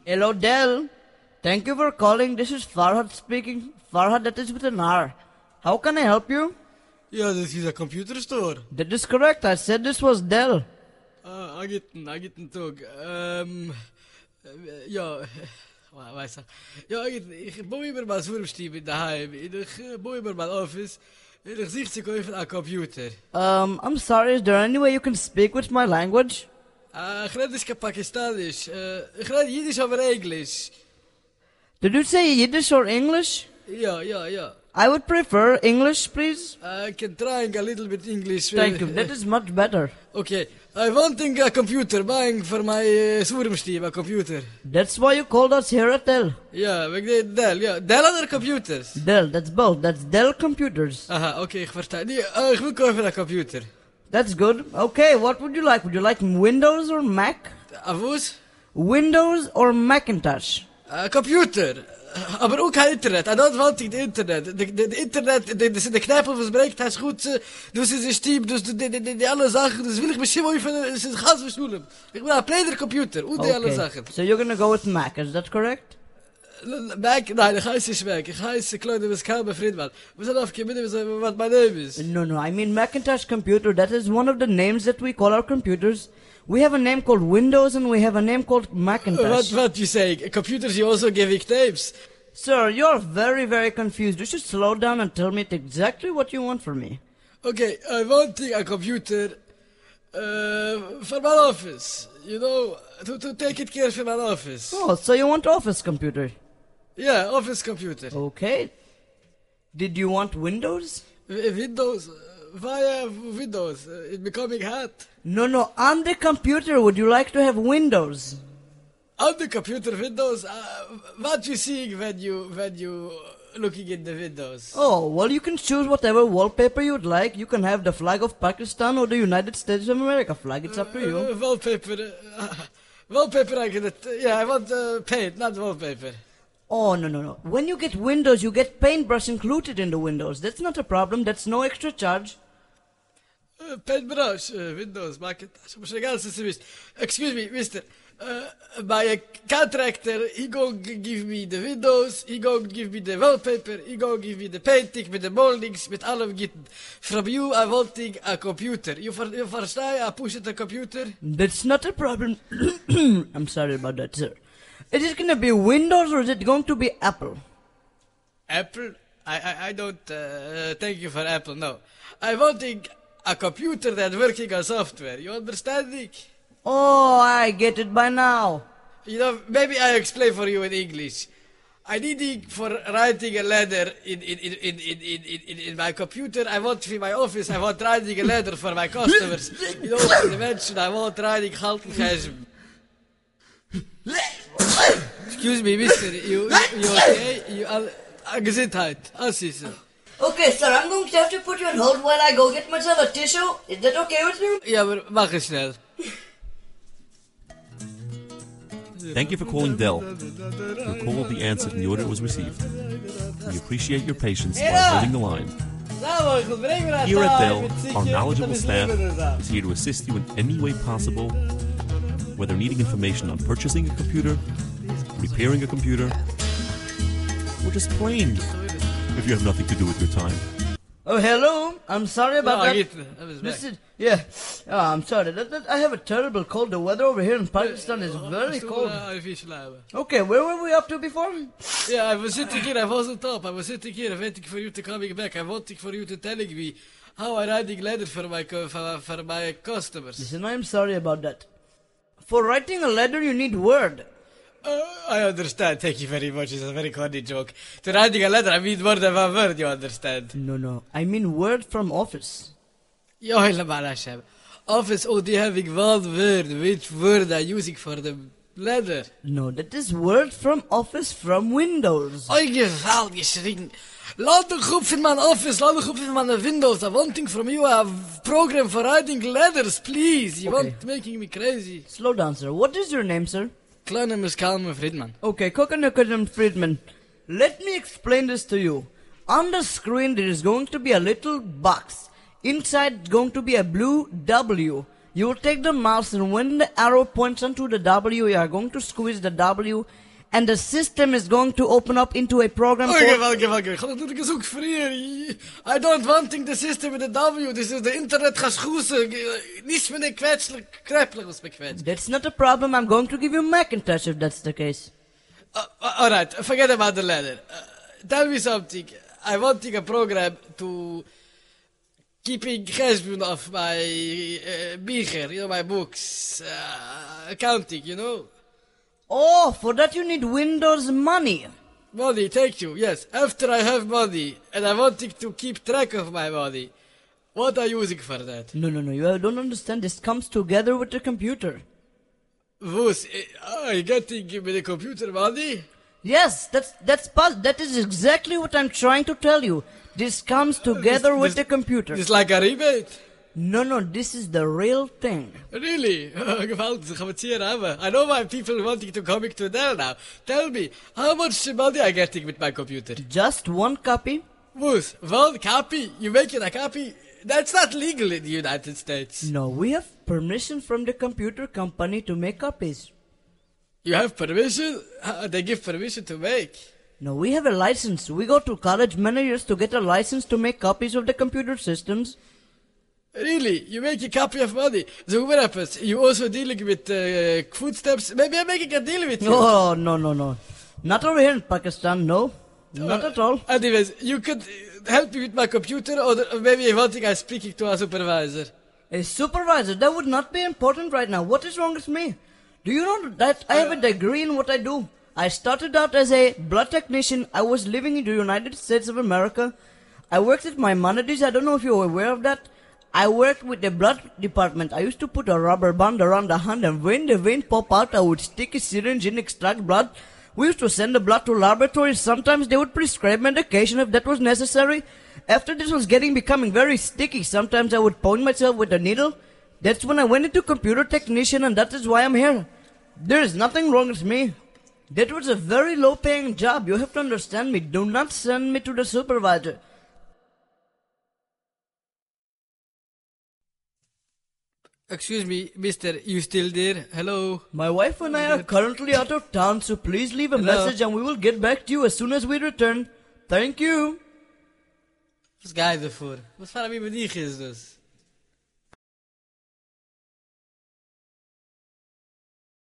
Hello, Dell. Thank you for calling. This is Farhad speaking. Farhad, that is with an R. How can I help you? Ja, this is a computer store. That is correct. I said this was Dell. Agiten tog. Ja, weiß ja, ich baue immer mal Surmstieb daheim. Ich baue immer mal Office. Ich sich zu kaufen a Computer. I'm sorry. Is there any way you can speak with my language? Ich rede nicht Pakistanisch. Ich rede Jiddisch aber Englisch. Did you say Yiddish or English? Ja. I would prefer English, please. I can try a little bit English. Thank you. That is much better. Okay. I want a computer, buying for my Surmstieb, a computer. That's why you called us here at Dell. Ja, wegen Dell, ja. Dell other computers. Dell, that's both. That's Dell Computers. Aha, okay, ich verstehe. Nee, ich will kaufen a computer. That's good. Okay, what would you like? Would you like Windows or Mac? A was? Windows or Macintosh? A computer. Aber ook kein Internet. I don't want the Internet. De Internet, de knappen was breekt, hij is goed. Dus is een stiep, dus die alle zaken. Dus wil ik misschien wel even, is het gas verstoelen. Ik wil een plainer computer, hoe die alle zaken. So you're gonna go with Mac, is that correct? Mac, nein, ich heiße nicht Mac. Ich heiße Claude Pascal Friedman. Wir sind aufgekommen, what my name is. No, I mean Macintosh computer. That is one of the names that we call our computers. We have a name called Windows and we have a name called Macintosh. What you say? Computers, you also giving names. Sir, you're very, very confused. You should slow down and tell me exactly what you want from me. Okay, I want a computer for my office. You know, to take it care for my office. Oh, so you want office computer? Yeah, office computer. Okay. Did you want Windows? Windows? Via Windows. It's becoming hot. No, on the computer, would you like to have Windows? On the computer Windows? What you seeing when you looking in the windows? Oh, well, you can choose whatever wallpaper you'd like. You can have the flag of Pakistan or the United States of America flag. It's up to you. Wallpaper. Wallpaper, I get it. Yeah, I want paint, not wallpaper. Oh, no. When you get Windows, you get paintbrush included in the Windows. That's not a problem. That's no extra charge. Paintbrush, Windows, Macintosh. Excuse me, mister. My contractor, he go give me the windows, he go give me the wallpaper, he go give me the painting with the moldings, with all of it. From you, I wanting a computer. You understand? I push it a computer. That's not a problem. I'm sorry about that, sir. Is it going to be Windows or is it going to be Apple? Apple? I don't thank you for Apple, no. I wanting a computer that working on software. You understanding? Oh, I get it by now. You know, maybe I explain for you in English. I needing for writing a letter in my computer. I want in my office. I want writing a letter for my customers. You know, for the mention. I want writing halten. Excuse me, mister. You okay? You Gesundheit. Assist. Okay, sir, I'm going to have to put you on hold while I go get myself a tissue. Is that okay with you? Ja, maar mach es schnell. Thank you for calling Dell. Your call will be answered and the order was received. We appreciate your patience while holding the line. Here at Dell, our knowledgeable staff is here to assist you in any way possible, whether needing information on purchasing a computer, repairing a computer, or just plain if you have nothing to do with your time. Oh, hello. I'm sorry about that. Listen. Yeah. Oh, I'm sorry. I have a terrible cold. The weather over here in Pakistan is very cold. Okay, where were we up to before? Yeah, I was sitting here. I wasn't up. I was sitting here waiting for you to coming back. I wanting for you to telling me how I writing letter for my customers. Listen, I'm sorry about that. For writing a letter, you need Word. I understand. Thank you very much. It's a very funny joke. To writing a letter, I mean more than one word, you understand? No. I mean Word from Office. Ja, helemaal Hashem. Office, oh, they having one word. Which word are using for the letter? No, that is Word from Office from Windows. Oh, geval geschrien. Laat de groep van mijn Office, laat de groep van mijn Windows. I wanting from you a program for writing letters, please. You want making me crazy. Slow down, sir. What is your name, sir? Kleine Kalman Friedman. Okay, Kokonukodum Friedman. Let me explain this to you. On the screen there is going to be a little box. Inside going to be a blue W. You will take the mouse, and when the arrow points onto the W, you are going to squeeze the W, and the system is going to open up into a program I don't want the system with the W. This is the internet geschroezen. Niets met een kreppelig was bekwetst. That's not a problem. I'm going to give you Macintosh if that's the case. Alright, forget about the letter. Tell me something. I want a program to keeping Gesbun of my beaker, my books, accounting, Oh, for that you need Windows money. Money, thank you, yes. After I have money, and I want to keep track of my money, what are you using for that? No, you don't understand. This comes together with the computer. Who's, are you getting with the computer money? Yes, that is exactly what I'm trying to tell you. This comes together with the computer. It's like a rebate? No, this is the real thing. Really? I know why people wanting to come to there now. Tell me, how much money are you getting with my computer? Just one copy. What? One copy? You making a copy? That's not legal in the United States. No, we have permission from the computer company to make copies. You have permission? They give permission to make? No, we have a license. We go to college many years to get a license to make copies of the computer systems. Really? You make a copy of money? So what happens? You also dealing with footsteps? Maybe I'm making a deal with you. Oh, no. Not over here in Pakistan, no. Not at all. Anyways, you could help me with my computer, or maybe one thing I'm speaking to a supervisor. A supervisor? That would not be important right now. What is wrong with me? Do you know that I have a degree in what I do? I started out as a blood technician. I was living in the United States of America. I worked at Maimonides. I don't know if you're aware of that. I worked with the blood department. I used to put a rubber band around the hand, and when the vein pop out, I would stick a syringe in, extract blood. We used to send the blood to laboratories. Sometimes they would prescribe medication if that was necessary. After this was becoming very sticky, sometimes I would pound myself with a needle. That's when I went into computer technician, and that is why I'm here. There is nothing wrong with me. That was a very low-paying job. You have to understand me. Do not send me to the supervisor. Excuse me, mister, you still there? Hello? My wife and I are currently out of town, so please leave a message and we will get back to you as soon as we return. Thank you. Wat ga je ervoor? Wat van wie met die is dus?